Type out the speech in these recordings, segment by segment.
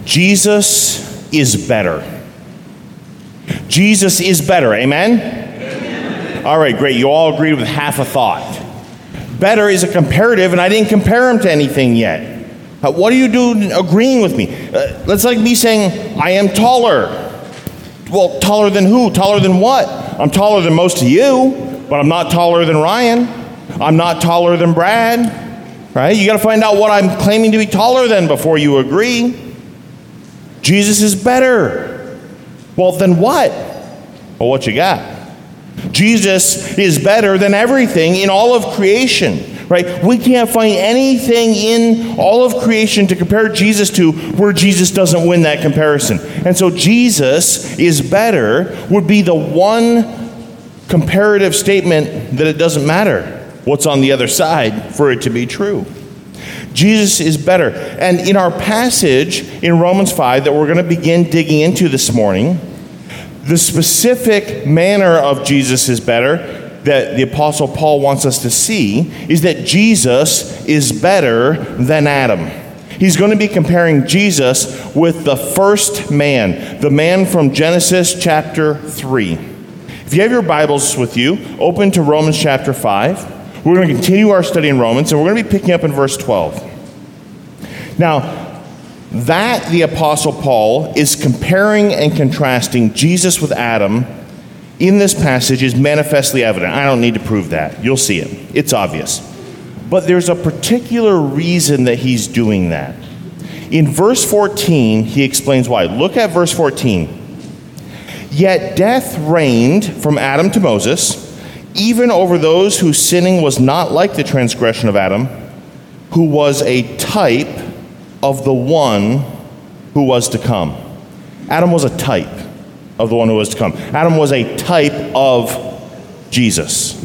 Jesus is better. Jesus is better. Amen? Amen? All right, great. You all agreed with half a thought. Better is a comparative, and I didn't compare him to anything yet. What are you doing agreeing with me? That's like me saying, I am taller. Well, taller than who? Taller than what? I'm taller than most of you, but I'm not taller than Ryan. I'm not taller than Brad. Right? You got to find out what I'm claiming to be taller than before you agree. Jesus is better. Well, then what? Well, what you got? Jesus is better than everything in all of creation. Right? We can't find anything in all of creation to compare Jesus to where Jesus doesn't win that comparison. And so Jesus is better would be the one comparative statement that it doesn't matter what's on the other side for it to be true. Jesus is better. And in our passage in Romans 5 that we're going to begin digging into this morning, the specific manner of Jesus is better that the Apostle Paul wants us to see is that Jesus is better than Adam. He's going to be comparing Jesus with the first man, the man from Genesis chapter 3. If you have your Bibles with you, open to Romans chapter 5. We're going to continue our study in Romans, and we're going to be picking up in verse 12. Now, that the Apostle Paul is comparing and contrasting Jesus with Adam in this passage is manifestly evident. I don't need to prove that. You'll see it. It's obvious. But there's a particular reason that he's doing that. In verse 14, he explains why. Look at verse 14. Yet death reigned from Adam to Moses, even over those whose sinning was not like the transgression of Adam, who was a type of the one who was to come. Adam was a type of the one who was to come. Adam was a type of Jesus.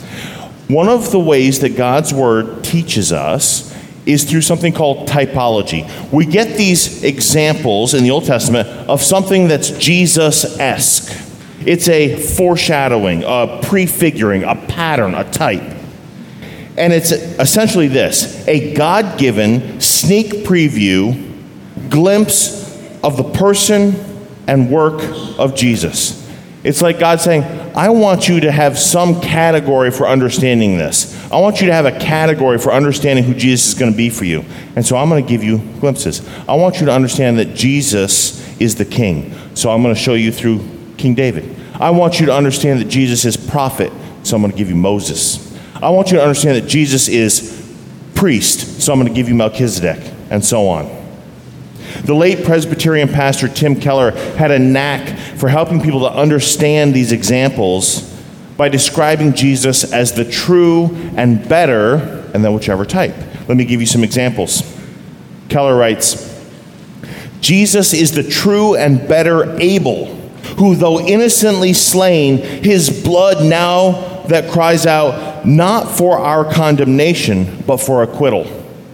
One of the ways that God's word teaches us is through something called typology. We get these examples in the Old Testament of something that's Jesus-esque. It's a foreshadowing, a prefiguring, a pattern, a type. And it's essentially this, a God-given sneak preview, glimpse of the person and work of Jesus. It's like God saying, I want you to have some category for understanding this. I want you to have a category for understanding who Jesus is going to be for you. And so I'm going to give you glimpses. I want you to understand that Jesus is the king. So I'm going to show you through King David. I want you to understand that Jesus is prophet. So I'm going to give you Moses. I want you to understand that Jesus is priest. So I'm going to give you Melchizedek, and so on. The late Presbyterian pastor Tim Keller had a knack for helping people to understand these examples by describing Jesus as the true and better, and then whichever type. Let me give you some examples. Keller writes, Jesus is the true and better Abel, who though innocently slain, his blood now that cries out, not for our condemnation, but for acquittal.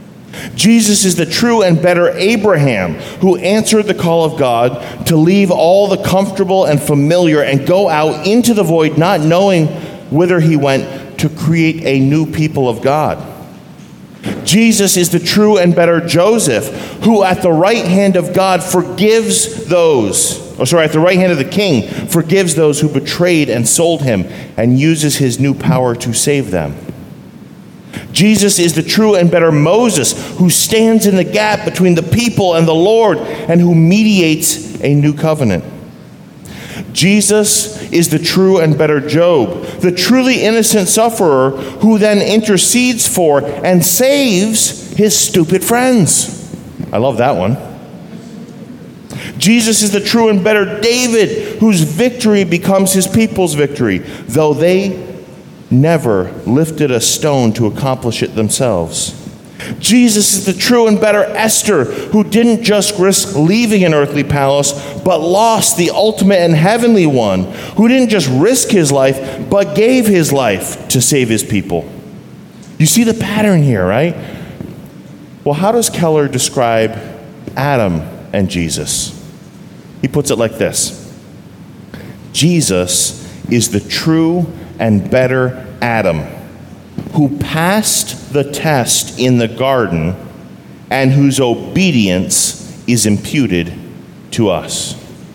Jesus is the true and better Abraham, who answered the call of God to leave all the comfortable and familiar and go out into the void, not knowing whither he went, to create a new people of God. Jesus is the true and better Joseph, who at the right hand of God forgives those, at the right hand of the king, forgives those who betrayed and sold him and uses his new power to save them. Jesus is the true and better Moses, who stands in the gap between the people and the Lord and who mediates a new covenant. Jesus is the true and better Job, the truly innocent sufferer who then intercedes for and saves his stupid friends. I love that one. Jesus is the true and better David, whose victory becomes his people's victory, though they never lifted a stone to accomplish it themselves. Jesus is the true and better Esther, who didn't just risk leaving an earthly palace, but lost the ultimate and heavenly one, who didn't just risk his life, but gave his life to save his people. You see the pattern here, right? Well, how does Keller describe Adam and Jesus? He puts it like this. Jesus is the true and better Adam, who passed the test in the garden and whose obedience is imputed to us.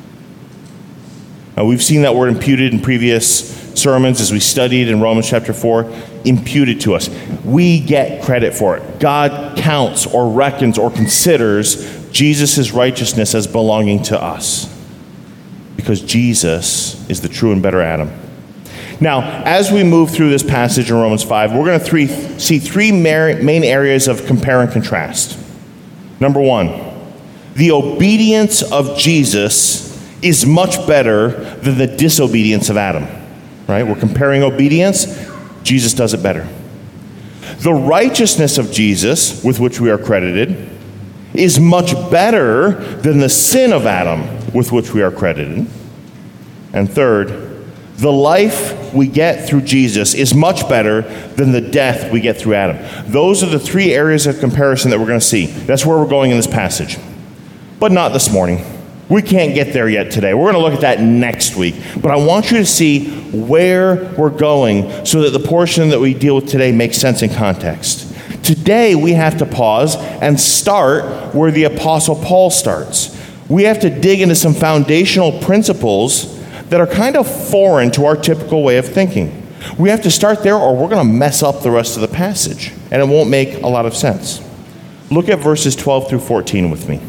Now, we've seen that word imputed in previous sermons as we studied in Romans chapter 4. Imputed to us. We get credit for it. God counts or reckons or considers Jesus' righteousness as belonging to us because Jesus is the true and better Adam. Now, as we move through this passage in Romans 5, we're going to see three main areas of compare and contrast. Number one, the obedience of Jesus is much better than the disobedience of Adam. Right? We're comparing obedience. Jesus does it better. The righteousness of Jesus, with which we are credited, is much better than the sin of Adam, with which we are credited. And third, the life we get through Jesus is much better than the death we get through Adam. Those are the three areas of comparison that we're going to see. That's where we're going in this passage. But not this morning. We can't get there yet today. We're going to look at that next week. But I want you to see where we're going so that the portion that we deal with today makes sense in context. Today, we have to pause and start where the Apostle Paul starts. We have to dig into some foundational principles that are kind of foreign to our typical way of thinking. We have to start there or we're going to mess up the rest of the passage, and it won't make a lot of sense. Look at verses 12 through 14 with me.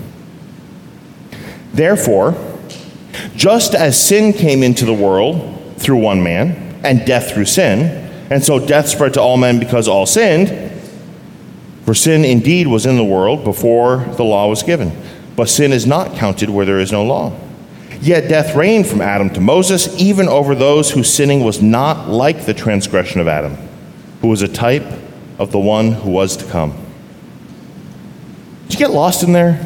Therefore, just as sin came into the world through one man, and death through sin, and so death spread to all men because all sinned, for sin indeed was in the world before the law was given, but sin is not counted where there is no law. Yet death reigned from Adam to Moses, even over those whose sinning was not like the transgression of Adam, who was a type of the one who was to come. Did you get lost in there?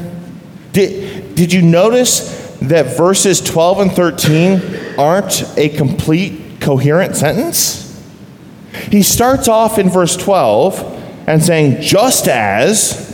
Did you notice that verses 12 and 13 aren't a complete, coherent sentence? He starts off in verse 12 and saying, just as,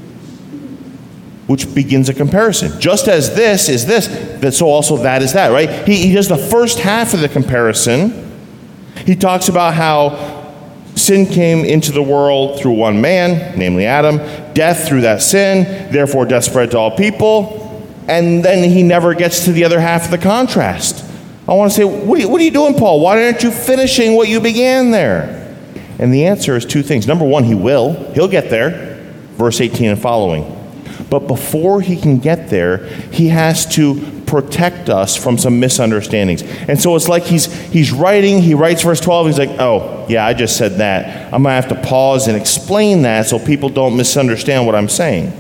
which begins a comparison. Just as this is this, that so also that is that, right? He does the first half of the comparison. He talks about how sin came into the world through one man, namely Adam, death through that sin, therefore death spread to all people, and then he never gets to the other half of the contrast. I want to say, what are you doing, Paul? Why aren't you finishing what you began there? And the answer is two things. Number one, he will. He'll get there, verse 18 and following. But before he can get there, he has to protect us from some misunderstandings. And so it's like he's writing, he writes verse 12, he's like, oh, yeah, I just said that. I'm going to have to pause and explain that so people don't misunderstand what I'm saying.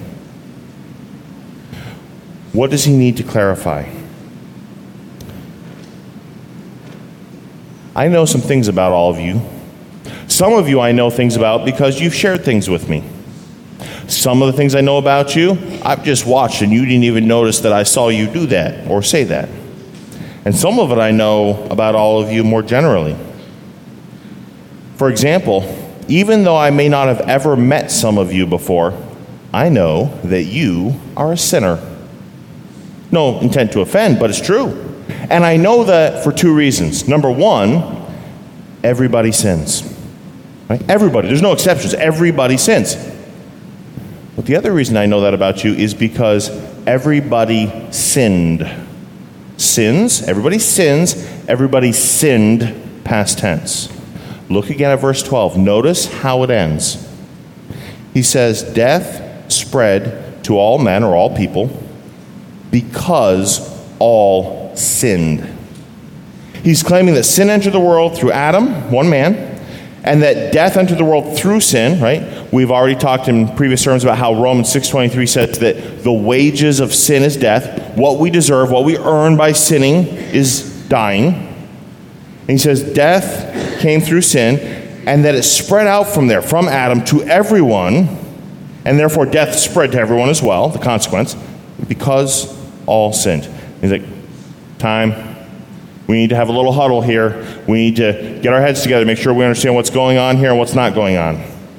What does he need to clarify? I know some things about all of you. Some of you I know things about because you've shared things with me. Some of the things I know about you, I've just watched and you didn't even notice that I saw you do that or say that. And some of it I know about all of you more generally. For example, even though I may not have ever met some of you before, I know that you are a sinner. No intent to offend, but it's true. And I know that for two reasons. Number one, everybody sins. Right? Everybody. There's no exceptions. Everybody sins. But the other reason I know that about you is because everybody sinned. Sins, everybody sins, everybody sinned, past tense. Look again at verse 12. Notice how it ends. He says, death spread to all men or all people because all sinned. He's claiming that sin entered the world through Adam, one man, and that death entered the world through sin, right? We've already talked in previous sermons about how Romans 6:23 says that the wages of sin is death. What we deserve, what we earn by sinning is dying. And he says death came through sin, and that it spread out from there, from Adam to everyone, and therefore death spread to everyone as well, the consequence, because all sinned. He's like, time. We need to have a little huddle here. We need to get our heads together, make sure we understand what's going on here and what's not going on.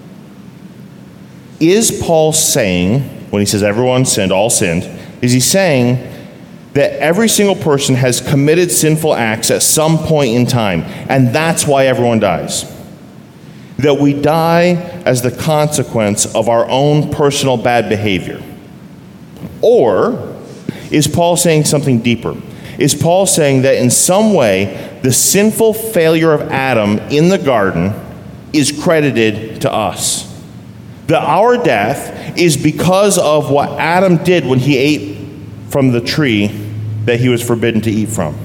Is Paul saying, when he says everyone sinned, all sinned, is he saying that every single person has committed sinful acts at some point in time, and that's why everyone dies? That we die as the consequence of our own personal bad behavior? Or is Paul saying something deeper? Is Paul saying that in some way the sinful failure of Adam in the garden is credited to us? That our death is because of what Adam did when he ate from the tree that he was forbidden to eat from?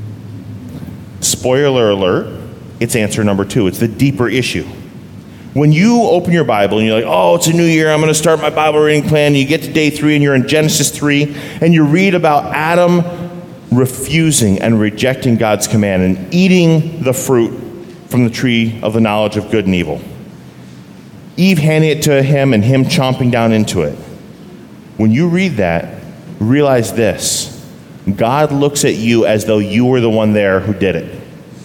Spoiler alert, it's answer number 2. It's the deeper issue. When you open your Bible and you're like, oh, it's a new year, I'm going to start my Bible reading plan, and you get to day 3 and you're in Genesis 3, and you read about Adam refusing and rejecting God's command and eating the fruit from the tree of the knowledge of good and evil. Eve handing it to him and him chomping down into it. When you read that, realize this: God looks at you as though you were the one there who did it.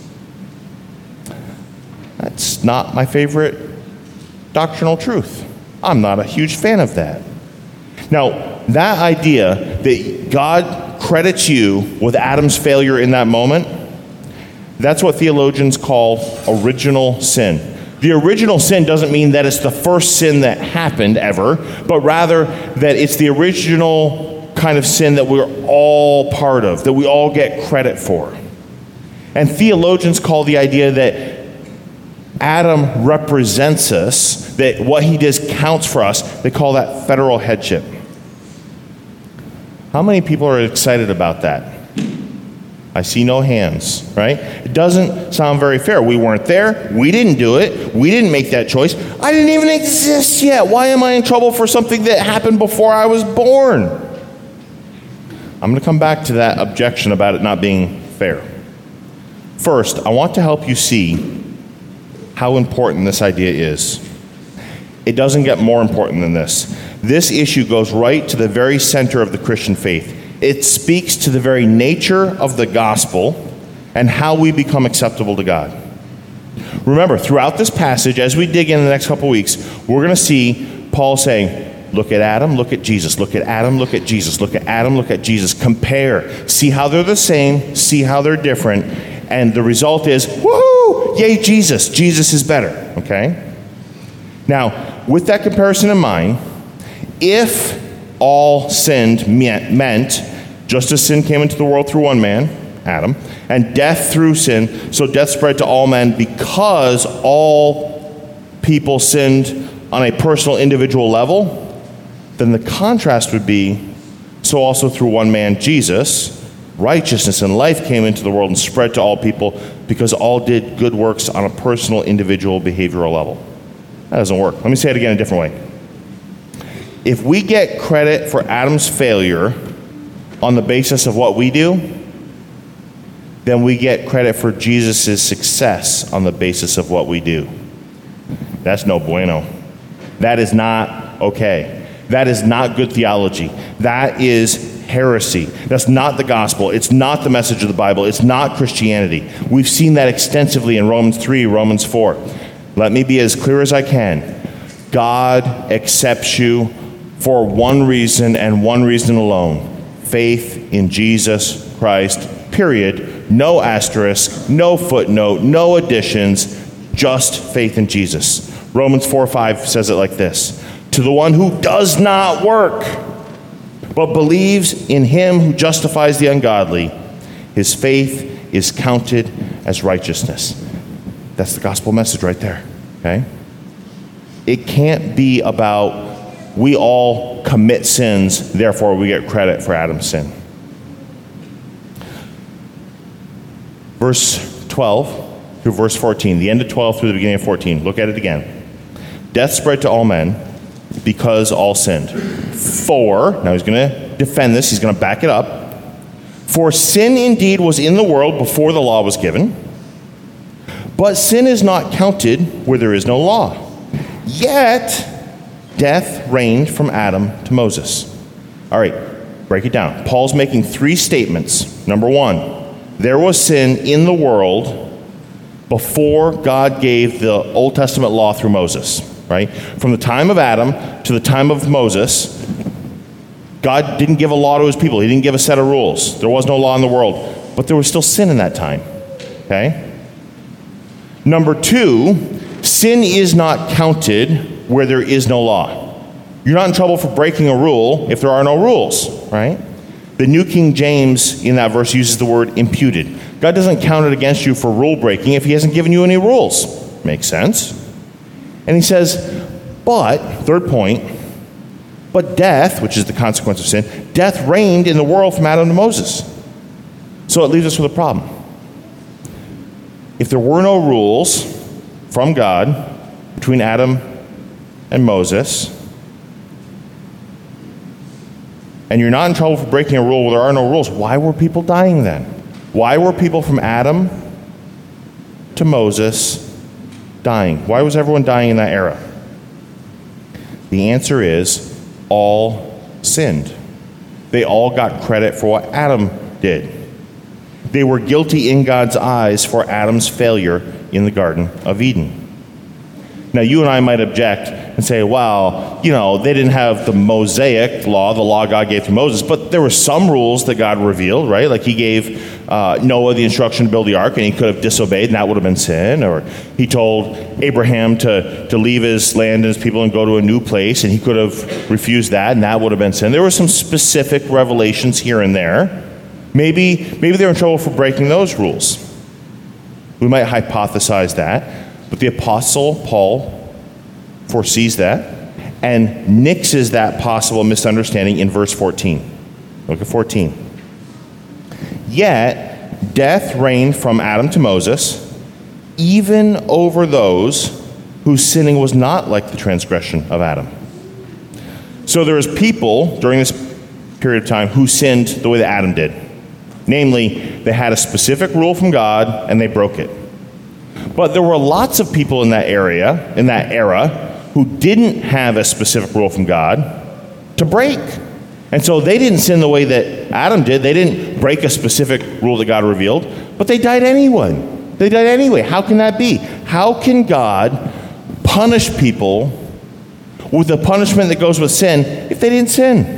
That's not my favorite doctrinal truth. I'm not a huge fan of that. Now, that idea that God credits you with Adam's failure in that moment, that's what theologians call original sin. The original sin doesn't mean that it's the first sin that happened ever, but rather that it's the original kind of sin that we're all part of, that we all get credit for. And theologians call the idea that Adam represents us, that what he does counts for us. They call that federal headship. How many people are excited about that? I see no hands, right? It doesn't sound very fair. We weren't there. We didn't do it. We didn't make that choice. I didn't even exist yet. Why am I in trouble for something that happened before I was born? I'm going to come back to that objection about it not being fair. First, I want to help you see how important this idea is. It doesn't get more important than this. This issue goes right to the very center of the Christian faith. It speaks to the very nature of the gospel and how we become acceptable to God. Remember, throughout this passage, as we dig in the next couple weeks, we're going to see Paul saying, look at Adam, look at Jesus, look at Adam, look at Jesus, look at Adam, look at Jesus, compare, see how they're the same, see how they're different, and the result is, woohoo, yay Jesus, Jesus is better, okay? Now, with that comparison in mind, if all sinned meant, just as sin came into the world through one man, Adam, and death through sin, so death spread to all men because all people sinned on a personal, individual level, then the contrast would be, so also through one man, Jesus, righteousness and life came into the world and spread to all people because all did good works on a personal, individual, behavioral level. That doesn't work. Let me say it again a different way. If we get credit for Adam's failure on the basis of what we do, then we get credit for Jesus' success on the basis of what we do. That's no bueno. That is not okay. That is not good theology. That is heresy. That's not the gospel. It's not the message of the Bible. It's not Christianity. We've seen that extensively in Romans 3, Romans 4. Let me be as clear as I can. God accepts you for one reason and one reason alone: faith in Jesus Christ, period. No asterisk, no footnote, no additions, just faith in Jesus. Romans 4:5 says it like this: to the one who does not work, but believes in him who justifies the ungodly, his faith is counted as righteousness. That's the gospel message right there, okay? It can't be about we all commit sins, therefore we get credit for Adam's sin. Verse 12 through verse 14, the end of 12 through the beginning of 14. Look at it again. Death spread to all men because all sinned. Now he's going to defend this. He's going to back it up. For sin indeed was in the world before the law was given, but sin is not counted where there is no law. Yet death reigned from Adam to Moses. All right, break it down. Paul's making 3 statements. Number 1, there was sin in the world before God gave the Old Testament law through Moses, right? From the time of Adam to the time of Moses, God didn't give a law to his people. He didn't give a set of rules. There was no law in the world, but there was still sin in that time, okay? Number 2, sin is not counted where there is no law. You're not in trouble for breaking a rule if there are no rules, right? The New King James in that verse uses the word imputed. God doesn't count it against you for rule breaking if he hasn't given you any rules. Makes sense. And he says, but, third point, but death, which is the consequence of sin, death reigned in the world from Adam to Moses. So it leaves us with a problem. If there were no rules from God between Adam and Moses, and you're not in trouble for breaking a rule where there are no rules, why were people dying then? Why were people from Adam to Moses dying? Why was everyone dying in that era? The answer is all sinned. They all got credit for what Adam did. They were guilty in God's eyes for Adam's failure in the Garden of Eden. Now, you and I might object and say, well, they didn't have the Mosaic law, the law God gave to Moses, but there were some rules that God revealed, right? Like he gave Noah the instruction to build the ark, and he could have disobeyed, and that would have been sin. Or he told Abraham to leave his land and his people and go to a new place, and he could have refused that, and that would have been sin. There were some specific revelations here and there. Maybe they were in trouble for breaking those rules. We might hypothesize that. But the Apostle Paul foresees that and nixes that possible misunderstanding in verse 14. Look at 14. Yet death reigned from Adam to Moses, even over those whose sinning was not like the transgression of Adam. So there was people during this period of time who sinned the way that Adam did. Namely, they had a specific rule from God and they broke it. But there were lots of people in that era, who didn't have a specific rule from God to break. And so they didn't sin the way that Adam did. They didn't break a specific rule that God revealed, but they died anyway. How can that be? How can God punish people with the punishment that goes with sin if they didn't sin?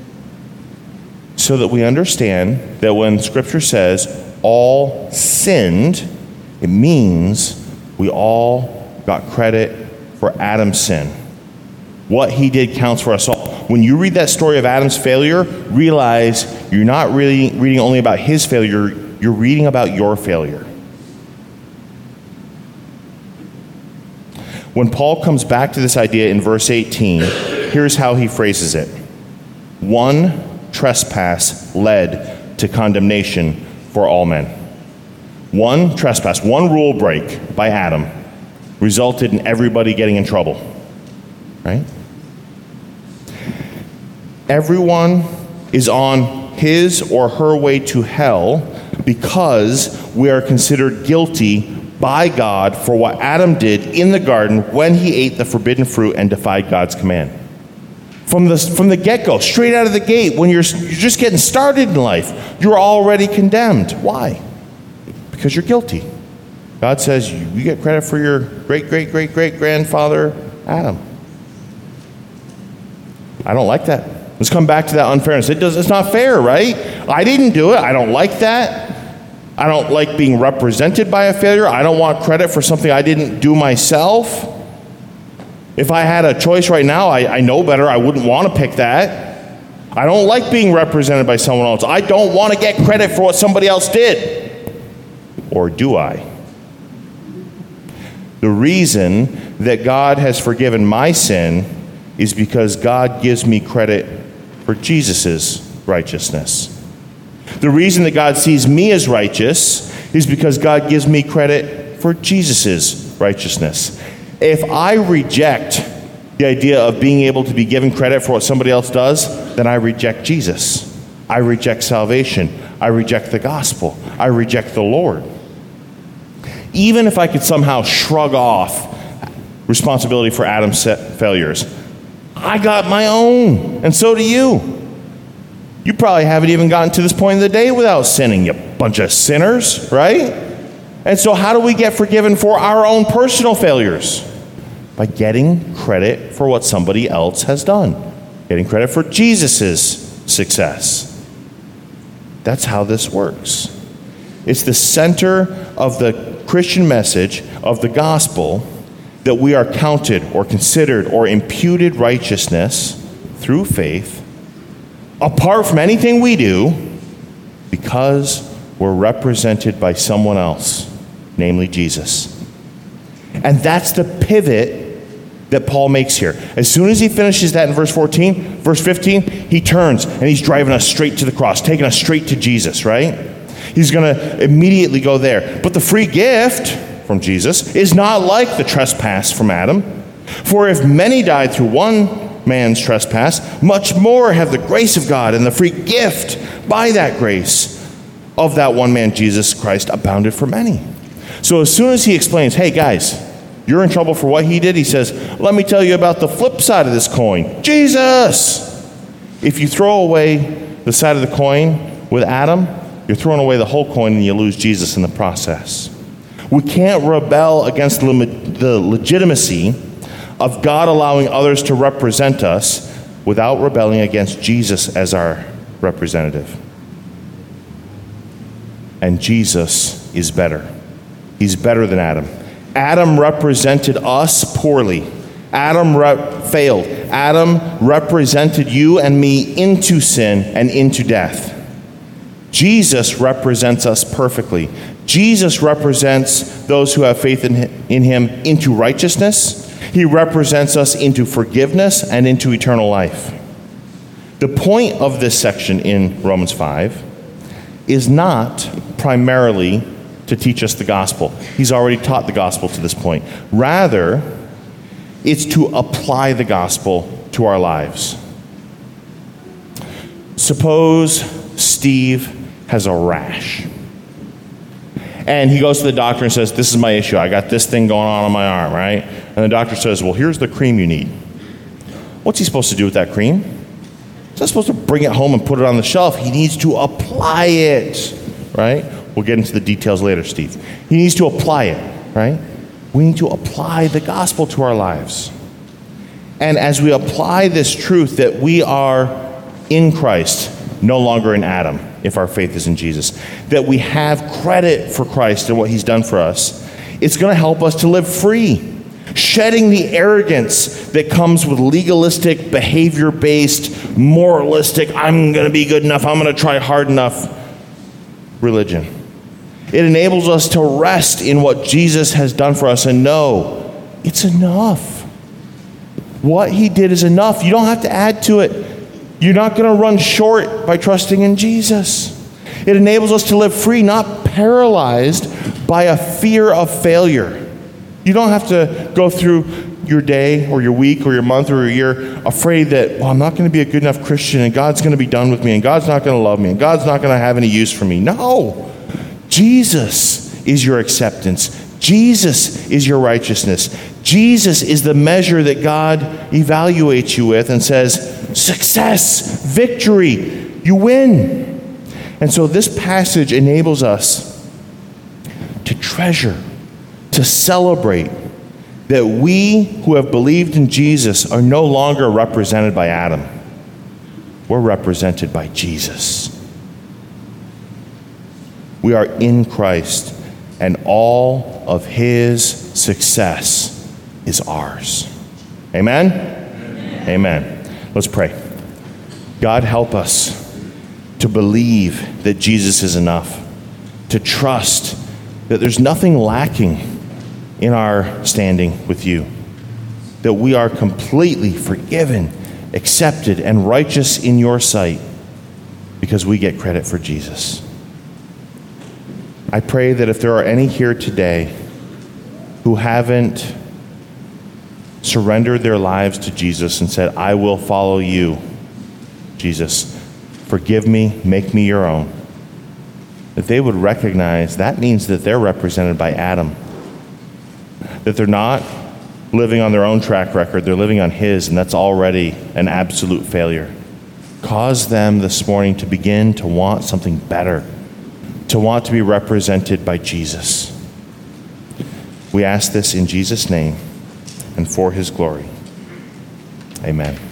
So that we understand that when Scripture says all sinned, it means we all got credit for Adam's sin. What he did counts for us all. When you read that story of Adam's failure, realize you're not really reading only about his failure, you're reading about your failure. When Paul comes back to this idea in verse 18, here's how he phrases it. One trespass led to condemnation for all men. One trespass, one rule break by Adam resulted in everybody getting in trouble, right? Everyone is on his or her way to hell because we are considered guilty by God for what Adam did in the garden when he ate the forbidden fruit and defied God's command. From the get-go, straight out of the gate, when you're just getting started in life, you're already condemned. Why? Because you're guilty. God says you get credit for your great-great-great-great-grandfather, Adam. I don't like that. Let's come back to that unfairness. It's not fair, right? I didn't do it. I don't like that. I don't like being represented by a failure. I don't want credit for something I didn't do myself. If I had a choice right now, I know better. I wouldn't want to pick that. I don't like being represented by someone else. I don't want to get credit for what somebody else did. Or do I? The reason that God has forgiven my sin is because God gives me credit for Jesus' righteousness. The reason that God sees me as righteous is because God gives me credit for Jesus' righteousness. If I reject the idea of being able to be given credit for what somebody else does, then I reject Jesus. I reject salvation. I reject the gospel. I reject the Lord. Even if I could somehow shrug off responsibility for Adam's failures, I got my own, and so do you. You probably haven't even gotten to this point of the day without sinning, you bunch of sinners, right? And so how do we get forgiven for our own personal failures? By getting credit for what somebody else has done. Getting credit for Jesus' success. That's how this works. It's the center of the Christian message of the gospel that we are counted or considered or imputed righteousness through faith, apart from anything we do, because we're represented by someone else, namely Jesus. And that's the pivot that Paul makes here. As soon as he finishes that in verse 14, verse 15, he turns and he's driving us straight to the cross, taking us straight to Jesus, right? He's going to immediately go there. But the free gift from Jesus is not like the trespass from Adam. For if many died through one man's trespass, much more have the grace of God and the free gift by that grace of that one man, Jesus Christ, abounded for many. So as soon as he explains, hey guys, you're in trouble for what he did, he says, let me tell you about the flip side of this coin, Jesus. If you throw away the side of the coin with Adam, you're throwing away the whole coin and you lose Jesus in the process. We can't rebel against the legitimacy of God allowing others to represent us without rebelling against Jesus as our representative. And Jesus is better. He's better than Adam. Adam represented us poorly. Adam failed. Adam represented you and me into sin and into death. Jesus represents us perfectly. Jesus represents those who have faith in him into righteousness. He represents us into forgiveness and into eternal life. The point of this section in Romans 5 is not primarily to teach us the gospel. He's already taught the gospel to this point. Rather, it's to apply the gospel to our lives. Suppose Steve has a rash. And he goes to the doctor and says, this is my issue. I got this thing going on my arm, right? And the doctor says, well, here's the cream you need. What's he supposed to do with that cream? He's not supposed to bring it home and put it on the shelf. He needs to apply it, right? We'll get into the details later, Steve. He needs to apply it, right? We need to apply the gospel to our lives. And as we apply this truth that we are in Christ, no longer in Adam, if our faith is in Jesus, that we have credit for Christ and what he's done for us, it's going to help us to live free, shedding the arrogance that comes with legalistic, behavior-based, moralistic, I'm going to be good enough, I'm going to try hard enough religion. It enables us to rest in what Jesus has done for us and know it's enough. What he did is enough. You don't have to add to it. You're not going to run short by trusting in Jesus. It enables us to live free, not paralyzed by a fear of failure. You don't have to go through your day or your week or your month or your year afraid that, well, I'm not going to be a good enough Christian and God's going to be done with me and God's not going to love me and God's not going to have any use for me. No. Jesus is your acceptance. Jesus is your righteousness. Jesus is the measure that God evaluates you with and says, success, victory, you win. And so this passage enables us to treasure, to celebrate that we who have believed in Jesus are no longer represented by Adam. We're represented by Jesus. We are in Christ, and all of his success is ours. Amen? Amen. Let's pray. God, help us to believe that Jesus is enough, to trust that there's nothing lacking in our standing with you, that we are completely forgiven, accepted, and righteous in your sight because we get credit for Jesus. I pray that if there are any here today who haven't surrendered their lives to Jesus and said, I will follow you, Jesus, forgive me, make me your own, that they would recognize that means that they're represented by Adam, that they're not living on their own track record, they're living on his, and that's already an absolute failure. Cause them this morning to begin to want something better, to want to be represented by Jesus. We ask this in Jesus' name and for his glory. Amen.